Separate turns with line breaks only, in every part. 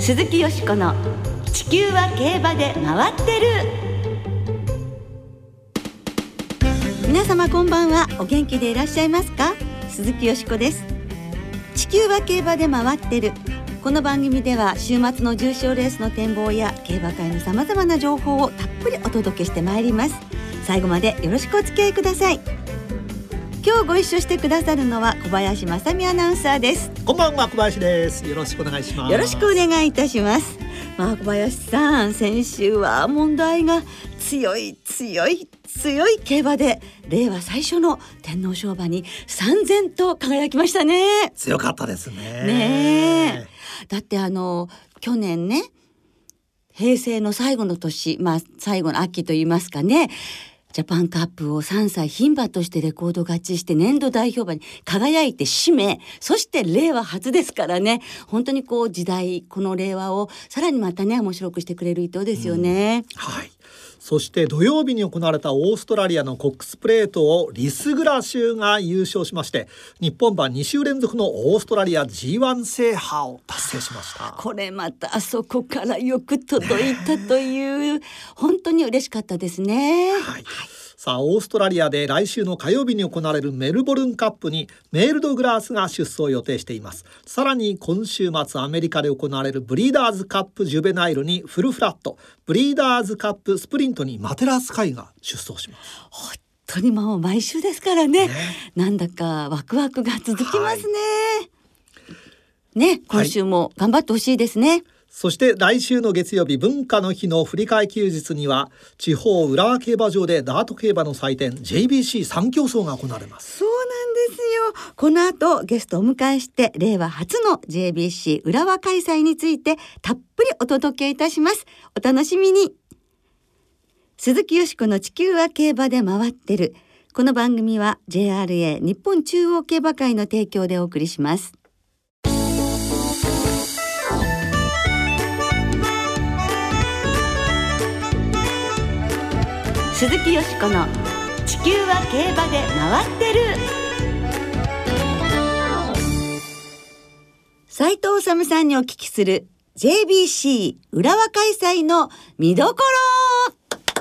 鈴木よしこの地球は競馬で回ってる。皆様こんばんは。お元気でいらっしゃいますか？鈴木よしこです。地球は競馬で回ってる。この番組では週末の重賞レースの展望や競馬界のさまざまな情報をたっぷりお届けしてまいります。最後までよろしくお付き合いください。今日ご一緒してくださるのは小林正美アナウンサーです。
こんばんは、小林です。よろしくお願いします。
よろしくお願いいたします。小林さん、先週は問題が強い競馬で令和最初の天皇賞馬に燦然と輝きましたね。
強かったですね。
ねえ、だって去年ね、平成の最後の年、最後の秋といいますかね、ジャパンカップを3歳牝馬としてレコード勝ちして年度代表馬に輝いて締め、そして令和初ですからね、本当に時代、この令和をさらにまたね面白くしてくれる糸ですよね。
はい。そして土曜日に行われたオーストラリアのコックスプレートをリスグラ州が優勝しまして、日本馬2週連続のオーストラリア G1 制覇を達成しました。
これまたあそこからよく届いたという本当に嬉しかったですね。
はい。さあ、オーストラリアで来週の火曜日に行われるメルボルンカップにメールドグラースが出走を予定しています。さらに今週末アメリカで行われるブリーダーズカップジュベナイルにフルフラット、ブリーダーズカップスプリントにマテラスカイが出走します。
本当にもう毎週ですからね、なんだかワクワクが続きますね。今週も頑張ってほしいですね。
そして来週の月曜日、文化の日の振り替え休日には地方浦和競馬場でダート競馬の祭典 JBC3 競争が行われます。
そうなんですよ。この後ゲストをお迎えして令和初の JBC 浦和開催についてたっぷりお届けいたします。お楽しみに。鈴木よしこの地球は競馬で回ってる。この番組は JRA 日本中央競馬会の提供でお送りします。鈴木よしこの地球は競馬で回ってる。斉藤治さんにお聞きする JBC 浦和開催の見どころ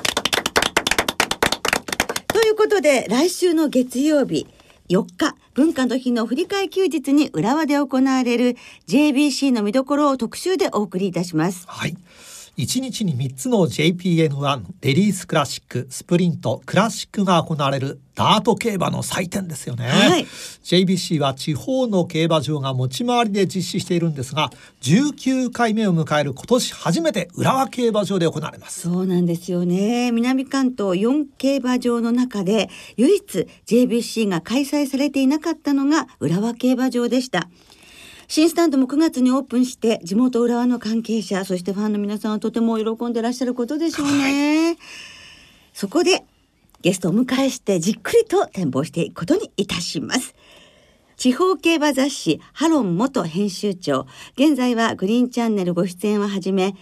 ということで、来週の月曜日4日文化の日の振り替え休日に浦和で行われる JBC の見どころを特集でお送りいたします。
はい。1日に3つの JPN1 レディースクラシック、スプリント、クラシックが行われるダート競馬の祭典ですよね。はい、JBC は地方の競馬場が持ち回りで実施しているんですが、19回目を迎える今年初めて浦和競馬場で行われます。
そうなんですよね。南関東4競馬場の中で唯一 JBC が開催されていなかったのが浦和競馬場でした。新スタンドも9月にオープンして、地元浦和の関係者、そしてファンの皆さんはとても喜んでらっしゃることでしょうね。はい、そこでゲストをお迎えしてじっくりと展望していくことにいたします。地方競馬雑誌ハロン元編集長、現在はグリーンチャンネルご出演をはじめ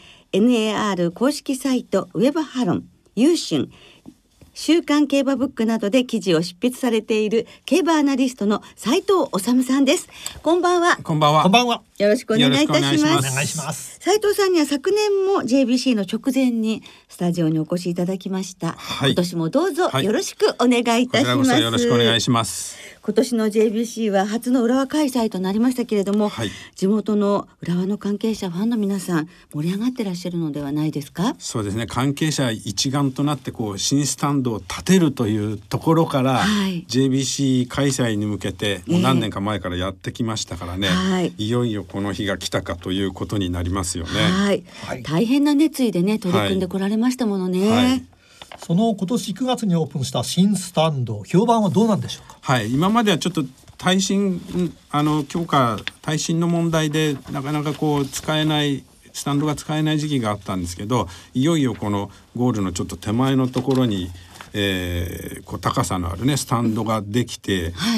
NAR 公式サイトウェブハロン、優春、週刊競馬ブックなどで記事を執筆されている競馬アナリストの斉藤治さんです。こんばんは。
こんばんは。
こんばんは。
よろしくお願いいたします。
お願いします。
斉藤さんには昨年も JBC の直前にスタジオにお越しいただきました。はい、今年もどうぞよろしくお願いいたします。こちらこそ
よろしくお願いします。
今年の JBC は初の浦和開催となりましたけれども、はい、地元の浦和の関係者、ファンの皆さん盛り上がってらっしゃるのではないですか？
そうですね。関係者一丸となって新スタンドを建てるというところから、はい、JBC 開催に向けてもう何年か前からやってきましたからね、いよいよこの日が来たかということになりますよね。
はいはい、大変な熱意でね取り組んでこられましたものね。はいはい、
その今年9月にオープンした新スタンド、評判はどうなんでしょうか？
はい、今まではちょっと耐震の問題でなかなか使えないスタンドが使えない時期があったんですけど、いよいよこのゴールのちょっと手前のところに高さのあるねスタンドができて、はい、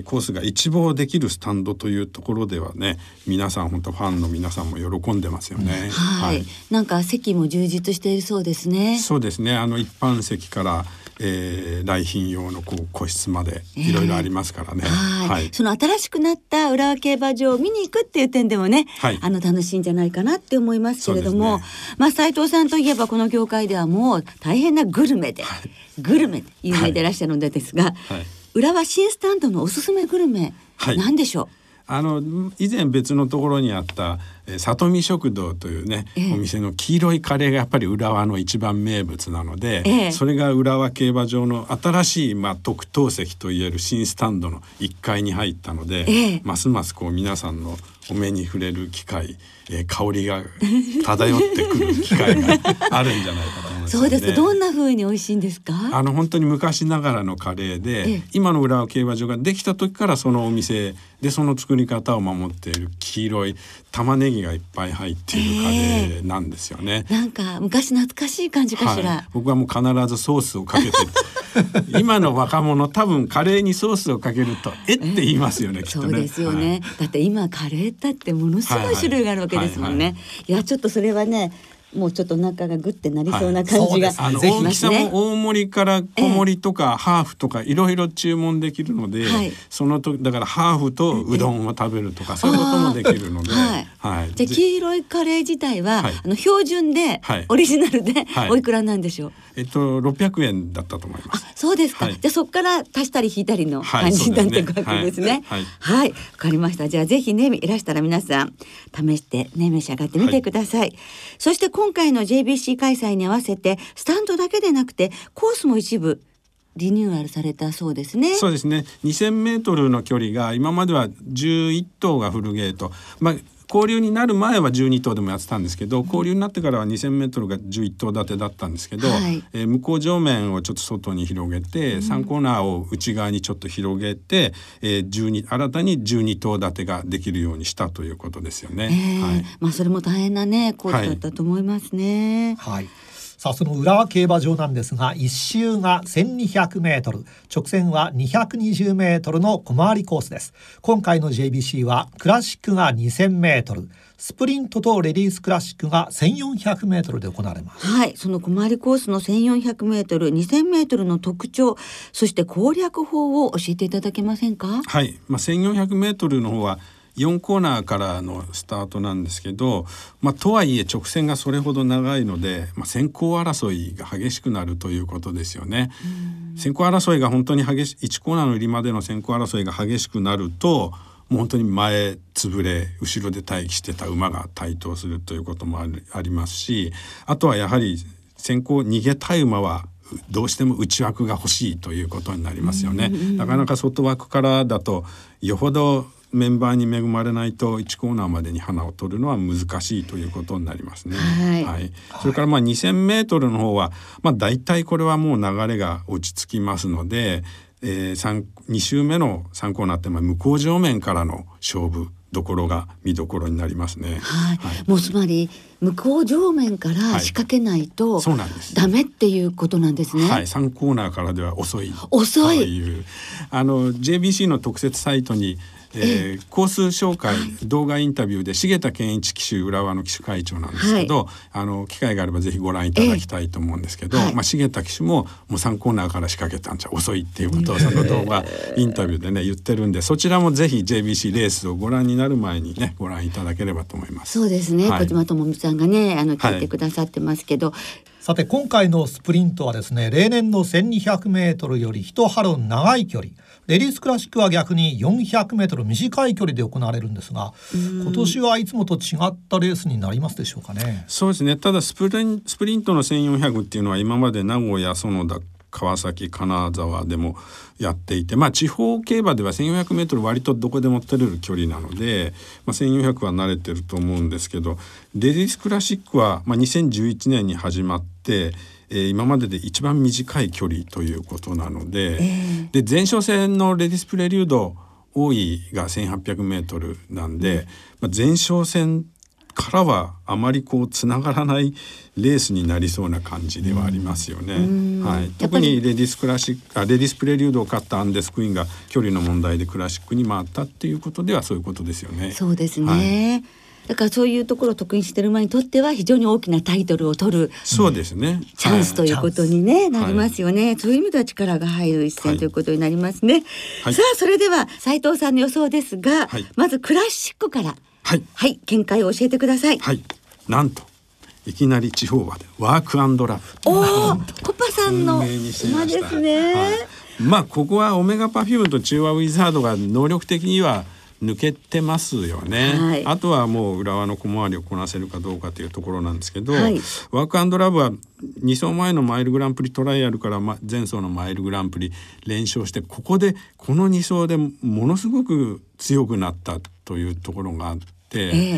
コースが一望できるスタンドというところではね、皆さん本当ファンの皆さんも喜んでますよね。
はい、なんか席も充実しているそうですね。
そうですね。一般席から来賓用の個室までいろいろありますからね。
はい、その新しくなった浦和競馬場を見に行くっていう点でもね、はい、楽しいんじゃないかなって思いますけれども、斉藤さんといえばこの業界ではもう大変なグルメで、グルメで有名でいらっしゃるのでですが、浦和新スタンドのおすすめグルメ、何でしょう？
以前別のところにあった里見食堂というね、お店の黄色いカレーがやっぱり浦和の一番名物なので、それが浦和競馬場の新しい、特等席といえる新スタンドの1階に入ったので、ますます皆さんのお目に触れる機会、香りが漂ってくる機会があるんじゃないかと思います、ね。
そうですか。どんな風に美味しいんですか？
本当に昔ながらのカレーで、今の浦和競馬場ができた時からそのお店でその作り方を守っている黄色い玉ねぎがいっぱい入っているカレーなんですよね。
なんか昔懐かしい感じかしら。
僕はもう必ずソースをかけて今の若者多分カレーにソースをかけるとって言いますよね、きっとね。
そうですよね、だって今カレーだってものすごい種類があるわけですもんね。いやちょっとそれはね、もうちょっと中がグッてなりそうな感じがしますね。
大きさも大盛りから小盛りとかハーフとかいろいろ注文できるので、その時だからハーフとうどんを食べるとか、そういうこともできるので、じゃ
あ黄色いカレー自体は、標準で、オリジナルで、おいくらなんでしょう
？600円だったと思います。
そうですか、じゃあそこから足したり引いたりの感じになっていくわけですね。はい、わかりました。じゃあぜひねいらしたら皆さん試してね召し上がってみてください。そして今回の JBC 開催に合わせてスタンドだけでなくてコースも一部リニューアルされたそうですね。
そうですね。2000メートルの距離が今までは11頭がフルゲート、交流になる前は12頭でもやってたんですけど、交流になってからは2000メートルが11頭立てだったんですけど、向こう上面をちょっと外に広げて、3コーナーを内側にちょっと広げて、新たに12頭立てができるようにしたということですよね。
それも大変なねコースだったと思いますね。
さあその浦和競馬場なんですが、1周が1200メートル、直線は220メートルの小回りコースです。今回の JBC はクラシックが2000メートル、スプリントとレディースクラシックが1400メートルで行われます。
その小回りコースの1400メートル、2000メートルの特徴、そして攻略法を教えていただけませんか？
1400メートルの方は4コーナーからのスタートなんですけど、とはいえ直線がそれほど長いので、先行争いが激しくなるということですよね。先行争いが本当に激しい、1コーナーの入りまでの先行争いが激しくなると、もう本当に前潰れ後ろで待機してた馬が台頭するということもありますし、あとはやはり先行逃げたい馬はどうしても内枠が欲しいということになりますよね。なかなか外枠からだとよほどメンバーに恵まれないと1コーナーまでに花を取るのは難しいということになりますね。それから2000メートルの方は、だいたいこれはもう流れが落ち着きますので、2周目の3コーナーって向こう上面からの勝負どころが見どころになりますね。
もうつまり向こう上面から仕掛けないとダメっていうことなんですね。
3コーナーからでは遅い
遅い。
JBC の特設サイトにコース紹介、動画インタビューで重田健一騎手、浦和の騎手会長なんですけど、機会があればぜひご覧いただきたいと思うんですけど、重田騎手もう3コーナーから仕掛けたんじゃ遅いっていうことをその動画インタビューでね言ってるんで、そちらもぜひ JBC レースをご覧になる前にねご覧いただければと思います。
そうですね、小島智美さんがね聞いてくださってますけど、
さて今回のスプリントはですね、例年の1200メートルより1ハロン長い距離、レディースクラシックは逆に400メートル短い距離で行われるんですが、今年はいつもと違ったレースになりますでしょうかね。
そうですね。ただスプリントの1400っていうのは今まで名古屋、園田、川崎、金沢でもやっていて、地方競馬では1400メートル割とどこでも取れる距離なので、1400は慣れてると思うんですけど、レディースクラシックは、2011年に始まって今までで一番短い距離ということなので、前哨戦のレディスプレリュード大井が1800メートルなんで、前哨戦からはあまりつながらないレースになりそうな感じではありますよね。特にレディスプレリュードを勝ったアンデスクイーンが距離の問題でクラシックに回ったっていうことではそういうことですよね。
そうですね。 だからそういうところを得意している馬にとっては非常に大きなタイトルを取る
そうですね、
チャンスということに、ね、なりますよね。そういう意味では力が入る一戦ということになりますね。さあそれでは斉藤さんの予想ですが、まずクラシックから見解を教えてください。
なんといきなり地方馬でワークアンドラブ。
コパさんの馬ですね。
ここはオメガパフュームと中和ウィザードが能力的には抜けてますよね。あとはもう浦和の小回りをこなせるかどうかというところなんですけど、ワークアンドラブは2走前のマイルグランプリトライアルから前走のマイルグランプリ連勝して、ここでこの2走でものすごく強くなったというところがあって、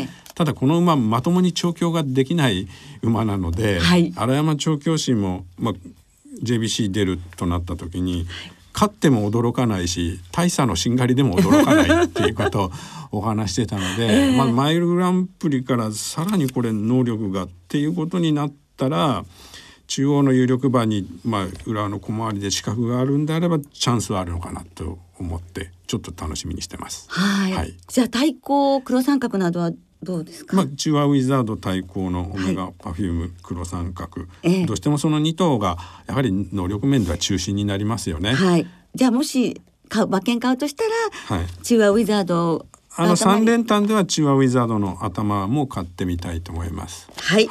ただこの馬まともに調教ができない馬なので、荒山調教師も、JBC 出るとなった時に勝っても驚かないし、大差のしんがりでも驚かないっていうことをお話してたので、マイルグランプリからさらにこれ能力がっていうことになったら、中央の有力馬に、裏の小回りで資格があるんであればチャンスはあるのかなと思ってちょっと楽しみにしてます。
じゃあ対抗黒三角などはどうですか？
中和ウィザード対抗のオメガパフューム黒三角、どうしてもその2頭がやはり能力面では中心になりますよね。
じゃあもし馬券買うとしたら、中和ウィザード
3連単では中和ウィザードの頭も買ってみたいと思います。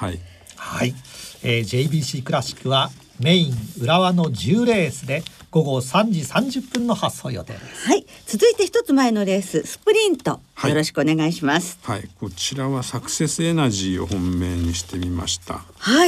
JBC クラシックはメイン浦和の10レースで午後3時30分の発送予定です。
続いて一つ前のレーススプリント、よろしくお願いします。
こちらはサクセスエナジーを本命にしてみました。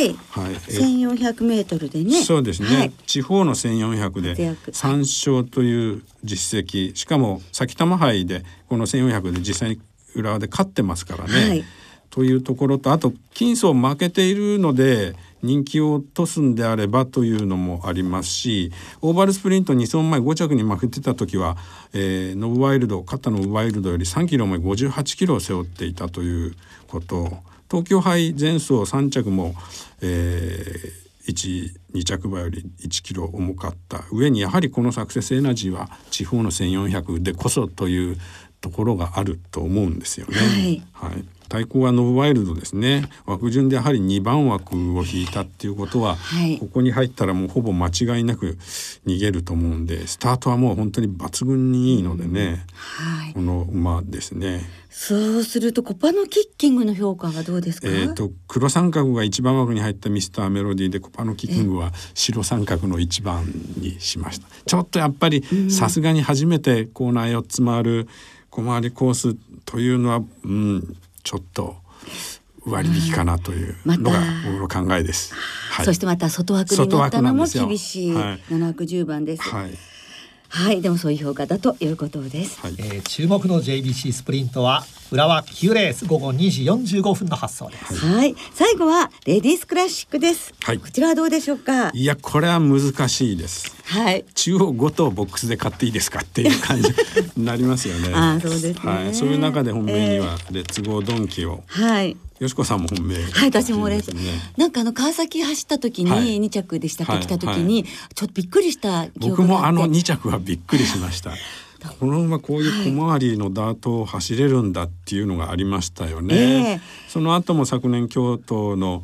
1400メートルでね。
そうですね、地方の1400で3勝という実績、しかも埼玉杯でこの1400で実際に浦和で勝ってますからね、というところと、あと金層負けているので人気を落とすんであればというのもありますし、オーバルスプリント2走前5着に負けてた時は、ノブワイルド勝ったノブワイルドより3キロも58キロを背負っていたということ、東京杯前走3着も、2着馬より1キロ重かった上に、やはりこのサクセスエナジーは地方の1400でこそというところがあると思うんですよね。対抗はノブワイルドですね。枠順でやはり2番枠を引いたっていうことは、ここに入ったらもうほぼ間違いなく逃げると思うんで、スタートはもう本当に抜群にいいのでね、この馬ですね。
そうするとコパノキッキングの評価はどうですか？
黒三角が1番枠に入ったミスターメロディーで、コパノキッキングは白三角の1番にしました。ちょっとやっぱりさすがに初めてコーナー4つ回る小回りコースというのは、ちょっと割引かなというのが僕の考えです。
そしてまた外枠になったのも厳しい7枠10番です。でもそういう評価だということです。
注目の JBC スプリントは浦和9レース午後2時45分の発送です。
最後はレディースクラシックです。こちらはどうでしょうか？
いや、これは難しいです。中央5頭ボックスで買っていいですかっていう感じになりますよね。
そうですね。
そういう中で本命にはレッツゴードンキを、よしこさんも本命、
私もなんか川崎走った時に2着でしたっけ、来た時にちょっとびっくりした記憶があって、
僕も2着はびっくりしました。この馬こういう小回りのダートを走れるんだっていうのがありましたよね。その後も昨年京都の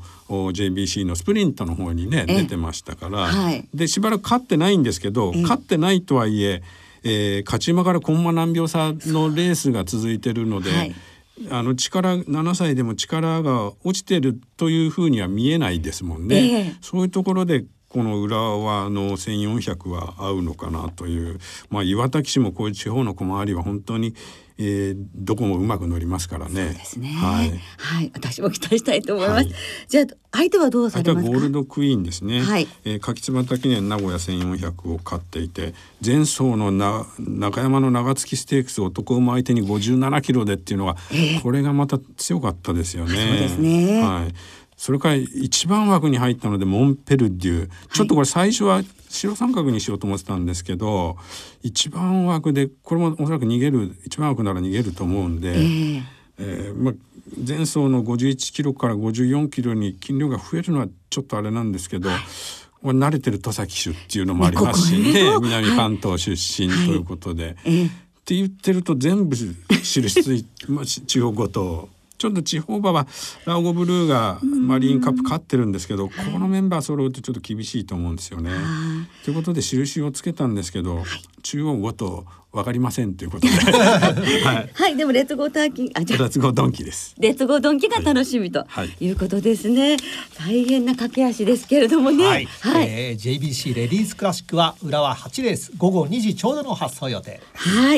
JBC のスプリントの方にね、出てましたから、でしばらく勝ってないんですけど、勝ってないとはいえ勝ち馬からコンマ何秒差のレースが続いてるので、7歳でも力が落ちてるというふうには見えないですもんね。そういうところでこの浦和の1400は合うのかなという、岩田騎手もこういう地方の小回りは本当に、どこもうまく乗りますからね。
そうですね。私も期待したいと思います。じゃあ相手はどうされますか？
相手はゴールドクイーンですね。柿椿記念名古屋1400を勝っていて、前走の中山の長月ステークス男馬相手に57キロでっていうのは、これがまた強かったですよね。
そうですね。
それから1番枠に入ったのでモンペルデュ、ちょっとこれ最初は白三角にしようと思ってたんですけど、1番枠でこれもおそらく逃げる、1番枠なら逃げると思うんで、前走の51キロから54キロに斤量が増えるのはちょっとあれなんですけど、慣れてる戸崎騎手っていうのもありますしね、南関東出身ということで、って言ってると全部印つい中央5頭ちょっと地方馬はラオゴブルーがマリーンカップ勝ってるんですけど、このメンバー揃うとちょっと厳しいと思うんですよね。ということで印をつけたんですけど、中央5頭分かりませんということで
はい、でもレッツゴーターキー、
レッツゴードンキです。
レッツゴードンキが楽しみということですね。大変な駆け足ですけれどもね。
JBC レディースクラシックは浦和8レース午後2時ちょうどの発送予定。
はい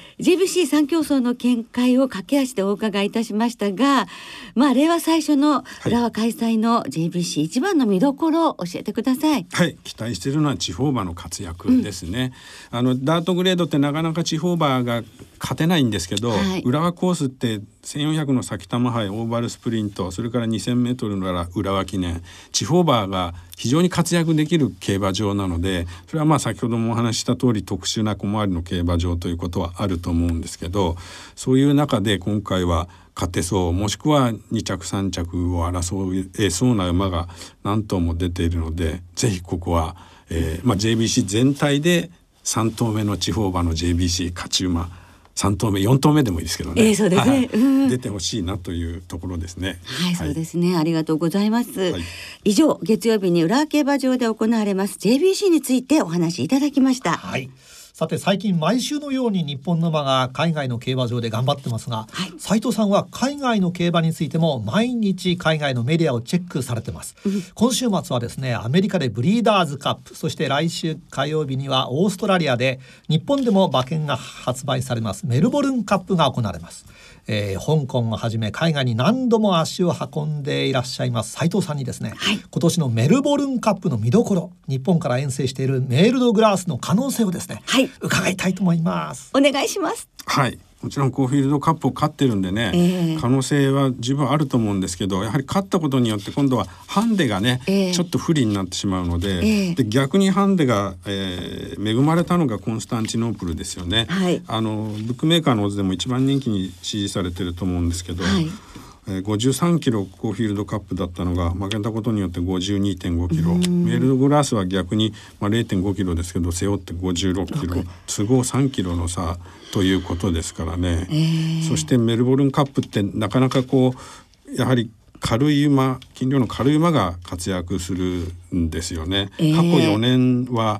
。JBC3 競争の見解を駆け足でお伺いいたしましたが、令和最初の浦和開催の JBC 一番の見どころを教えてください。
はい、期待しているのは地方馬の活躍ですね。ダートグレードってなかなか地方馬が勝てないんですけど、浦和コースって1400の埼玉杯オーバルスプリント、それから 2000m の浦和記念、地方馬が非常に活躍できる競馬場なので、それは先ほどもお話しした通り特殊な小回りの競馬場ということはあると思うんですけど、そういう中で今回は勝てそう、もしくは2着3着を争えそうな馬が何頭も出ているので、ぜひここは、JBC 全体で3頭目の地方馬の JBC 勝ち馬3頭目4頭目でもいいですけどね、
そうですね、
出てほしいなというところですね。
そうですね、ありがとうございます。以上、月曜日に浦和競馬場で行われます JBC についてお話しいただきました。
さて最近毎週のように日本の馬が海外の競馬場で頑張ってますが、斉藤さんは海外の競馬についても毎日海外のメディアをチェックされてます。今週末はですね、アメリカでブリーダーズカップ、そして来週火曜日にはオーストラリアで、日本でも馬券が発売されますメルボルンカップが行われます。香港をはじめ海外に何度も足を運んでいらっしゃいます斉藤さんにですね、今年のメルボルンカップの見どころ、日本から遠征しているメールドグラースの可能性をですね、伺いたいと思います。
お願いします。
もちろんコーフィールドカップを勝ってるんでね、可能性は十分あると思うんですけど、やはり勝ったことによって今度はハンデがね、ちょっと不利になってしまうので、逆にハンデが、恵まれたのがコンスタンチノープルですよね。ブックメーカーのオズでも一番人気に支持されてると思うんですけど、53キロコーフィールドカップだったのが負けたことによって 52.5 キロ、メールドグラースは逆に、0.5 キロですけど背負って56キロ、都合3キロの差ということですからね。そしてメルボルンカップってなかなかやはり軽い馬、斤量の軽い馬が活躍するんですよね。過去4年は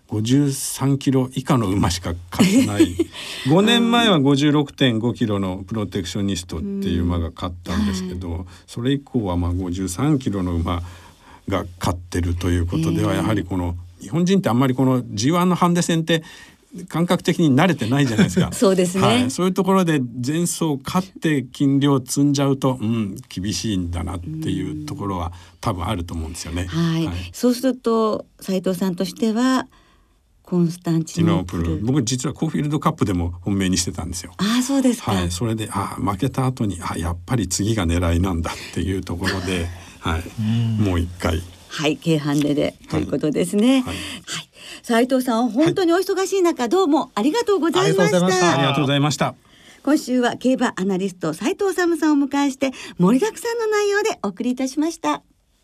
53キロ以下の馬しか勝ってない5年前は 56.5 キロのプロテクショニストっていう馬が勝ったんですけど、それ以降は53キロの馬が勝ってるということでは、やはりこの日本人ってあんまりこの G1 のハンデ戦って感覚的に慣れてないじゃないですか。
そうですね、
そういうところで前走勝って斤量積んじゃうと、厳しいんだなっていうところは多分あると思うんですよね。
そうすると斉藤さんとしてはコンスタンチノープル、
僕実はコーフィールドカップでも本命にしてたんですよ。
そうですか。
それで負けた後にやっぱり次が狙いなんだっていうところで、もう一回
軽ハンデでということですね。斉藤さん、本当にお忙しい中、どうもありがとうございました。
ありがとうございました。
今週は競馬アナリスト斉藤治さんをお迎えして盛りだくさんの内容でお送りいたしました。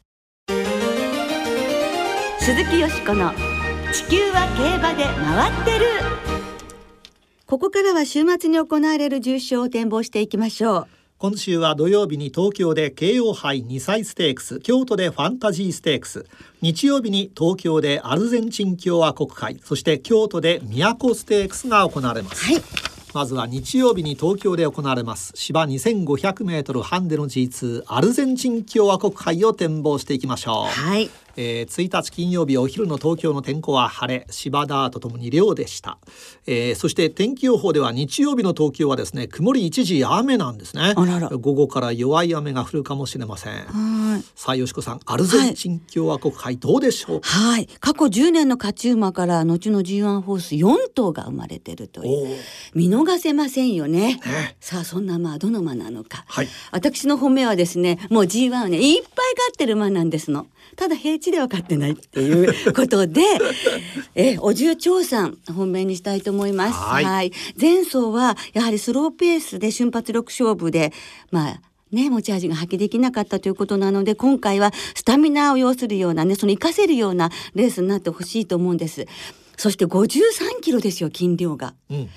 鈴木よしこの地球は競馬で回ってる。ここからは週末に行われる重賞を展望していきましょう。
今週は土曜日に東京で京王杯2歳ステークス、京都でファンタジーステークス、日曜日に東京でアルゼンチン共和国杯、そして京都で都ステークスが行われます。まずは日曜日に東京で行われます芝 2500m ハンデの G2 アルゼンチン共和国杯を展望していきましょう。1日金曜日お昼の東京の天候は晴れ、芝ダートともに良でした。そして天気予報では日曜日の東京はですね、曇り一時雨なんですね。午後から弱い雨が降るかもしれません。さあよしこさん、アルゼンチン共和国杯どうでしょうか。
過去10年の勝ち馬から後の G1 ホース4頭が生まれているという、見逃せませんよね。さあそんな馬はどの馬なのか。私の本命はですね、もう G1 はねいっぱい勝ってる馬なんですの。ただ平地では勝ってないっていうことでお重長さん本命にしたいと思います。前走はやはりスローペースで瞬発力勝負で持ち味が発揮できなかったということなので、今回はスタミナを要するようなその活かせるようなレースになってほしいと思うんです。そして53キロですよ、斤量が。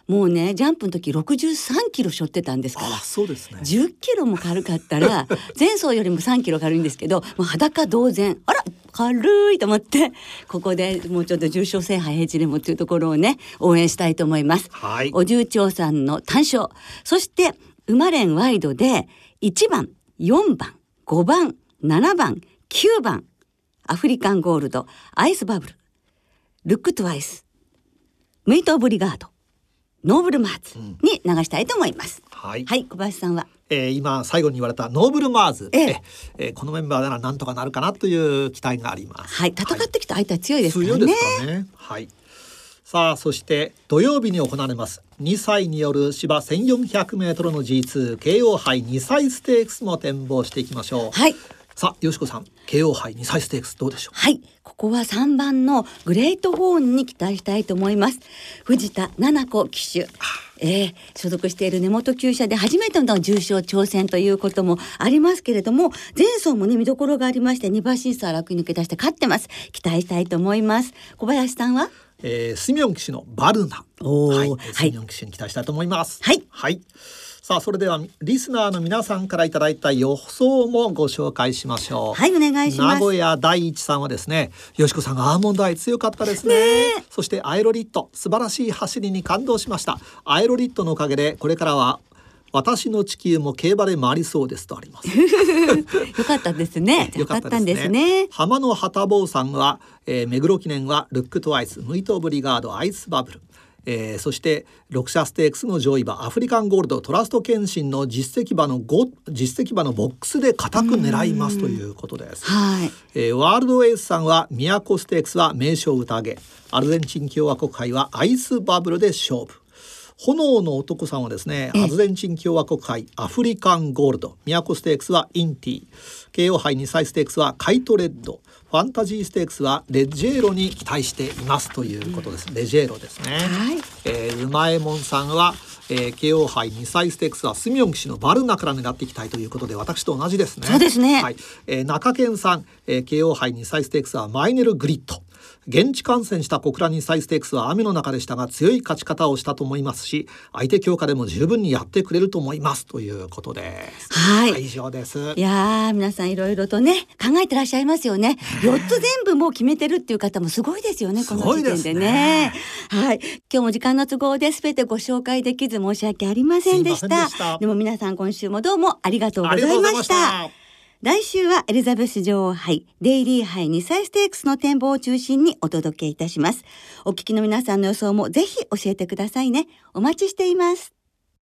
もうねジャンプの時63キロ背負ってたんですから。
そうですね。
10キロも軽かったら前走よりも3キロ軽いんですけど、もう裸同然、あら軽いと思って、ここでもうちょっと重賞制覇平地でもというところをね応援したいと思います。
はい、
お重長さんの単勝、そして馬連ワイドで1番4番5番7番9番アフリカンゴールド、アイスバブル、ルックトゥワイス、ムイトブリガード、ノーブルマーズに流したいと思います。
はい、
はい、小林さんは
今最後に言われたノーブルマーズ、このメンバーならなんとかなるかなという期待があります。
はい、戦ってきた相手は強いですからね。
強いですからね。はい。さあ、そして土曜日に行われます2歳による芝 1400m の G2 慶応杯2歳ステークスも展望していきましょう。
はい。
さあ、よしこさん、慶応杯2歳ステークスどうでしょう。
はい、ここは3番のグレートホーンに期待したいと思います。藤田七子騎手、所属している根本厩舎で初めての重賞挑戦ということもありますけれども、前走もね見どころがありまして2馬身差楽に抜け出して勝ってます。期待したいと思います。小林さんは
スミョン騎手のバルナ、はい、スミョン騎手に期待したいと思います。
はい、
はい。さあ、それではリスナーの皆さんからいただいた予想もご紹介しましょう。
はい、お願いします。
名古屋第一さんはですね、よしこさんがアーモンドアイ強かったですね。そしてアイロリット、素晴らしい走りに感動しました。アイロリットのおかげでこれからは私の地球も競馬で回りそうですとあります。
よかったですね。よかったんですね。
浜野旗坊さんは、目黒記念はルックトワイス、ムイトブリガード、アイスバブル、そして6社ステークスの上位馬アフリカンゴールド、トラスト検診の実績馬のボックスで固く狙いますということです。
はい。
ワールドエースさんは都ステークスは名将宴、アルゼンチン共和国杯はアイスバブルで勝負。炎の男さんはですね、アルゼンチン共和国杯アフリカンゴールド、都ステークスはインティ、慶応杯2歳ステークスはカイトレッド、ファンタジーステークスはレジェーロに期待していますということです。レジェーロですね。はい。うまえもんさんは、慶応杯2歳ステークスはスミョン騎手のバルナから狙っていきたいということで、私と同じですね。
そうですね。
はい。中堅さん、慶応杯2歳ステークスはマイネルグリッド、現地観戦した小倉2歳ステークスは雨の中でしたが強い勝ち方をしたと思いますし、相手強化でも十分にやってくれると思いますということです。
はい、
以上です。
いや皆さんいろいろとね考えてらっしゃいますよね。4つ全部もう決めてるっていう方もすごいですよね、この時点でね。はい、今日も時間の都合で全てご紹介できず申し訳ありませんでした。でも皆さん今週もどうもありがとうございました。来週はエリザベス女王杯、デイリー杯2歳ステークスの展望を中心にお届けいたします。お聞きの皆さんの予想もぜひ教えてくださいね。お待ちしています。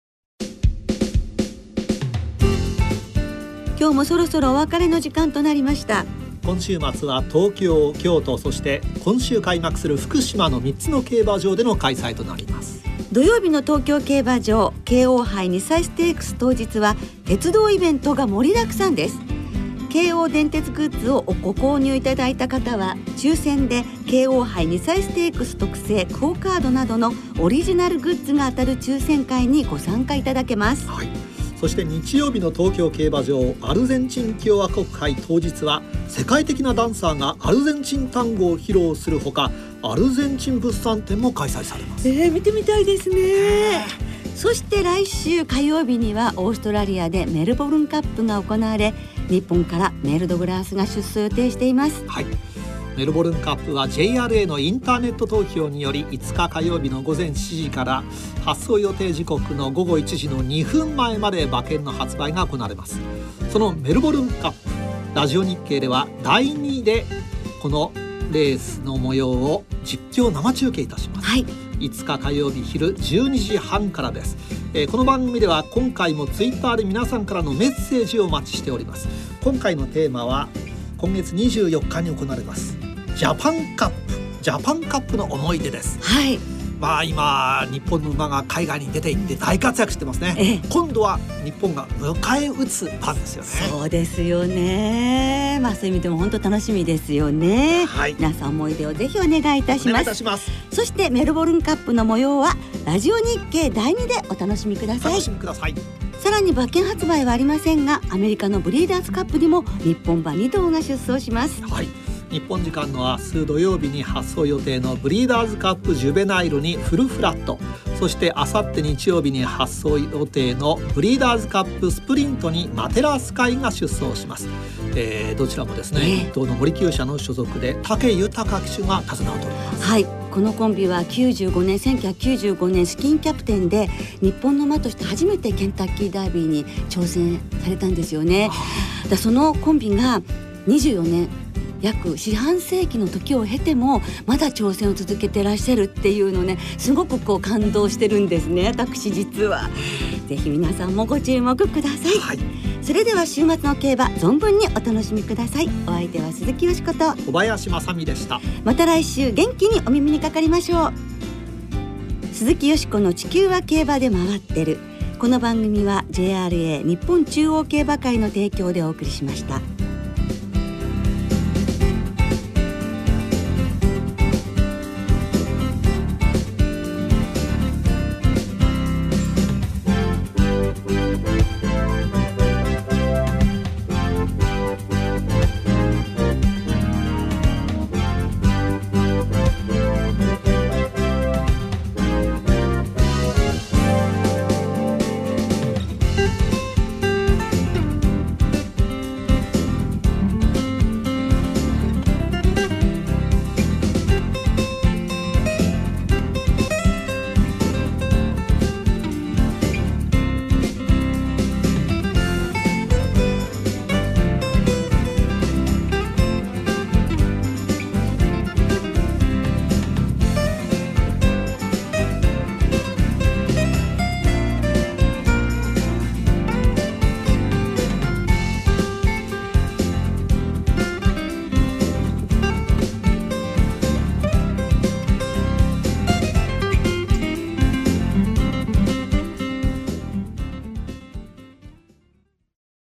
今日もそろそろお別れの時間となりました。
今週末は東京、京都、そして今週開幕する福島の3つの競馬場での開催となります。
土曜日の東京競馬場慶応杯2歳ステークス当日は鉄道イベントが盛りだくさんです。京王電鉄グッズをご購入いただいた方は抽選で京王杯2歳ステークス特製クオカードなどのオリジナルグッズが当たる抽選会にご参加いただけます。
はい、そして日曜日の東京競馬場アルゼンチン共和国杯当日は世界的なダンサーがアルゼンチン単語を披露するほか、アルゼンチン物産展も開催されます。
見てみたいですね。そして来週火曜日にはオーストラリアでメルボルンカップが行われ、日本からメール・ドグラスが出走予定しています。
はい、メルボルンカップは JRA のインターネット投票により5日火曜日の午前7時から発送予定時刻の午後1時の2分前まで馬券の発売が行われます。そのメルボルンカップ、ラジオ日経では第2でこのレースの模様を実況生中継いたします。
はい、
5日火曜日昼12時半からです。この番組では今回もツイッターで皆さんからのメッセージをお待ちしております。今回のテーマは今月24日に行われますジャパンカップの思い出です。
はい、
今日本の馬が海外に出て行って大活躍してますね。今度は日本が迎え撃つ番ですよね。
そうですよね。そういう意味でも本当楽しみですよね。
はい、
皆さん思い出をぜひお願いいたします。
お願いいたします。
そしてメルボルンカップの模様はラジオ日経第2でお楽しみください。
楽しみください。
さらに馬券発売はありませんが、アメリカのブリーダーズカップにも日本馬2頭が出走します。
はい、 日本時間の明日土曜日に発走予定のブリーダーズカップジュベナイルにフルフラット、そしてあさって日曜日に発走予定のブリーダーズカップスプリントにマテラスカイが出走します。どちらもですね、一等の森厩舎の所属で武豊騎手が手綱を取ります。
はい、このコンビは1995年スキンキャプテンで日本の馬として初めてケンタッキーダービーに挑戦されたんですよね。そのコンビが24年約四半世紀の時を経てもまだ挑戦を続けてらっしゃるっていうのね、すごく感動してるんですね、私実は。ぜひ皆さんもご注目ください、はい。それでは週末の競馬存分にお楽しみください。お相手は鈴木よしこと
小林正美でした。
また来週元気にお耳にかかりましょう。鈴木よしこの地球は競馬で回ってる。この番組は JRA 日本中央競馬会の提供でお送りしました。